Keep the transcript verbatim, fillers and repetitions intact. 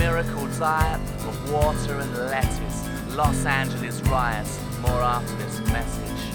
miracle diet of water and lettuce. Los Angeles riots. More after this message.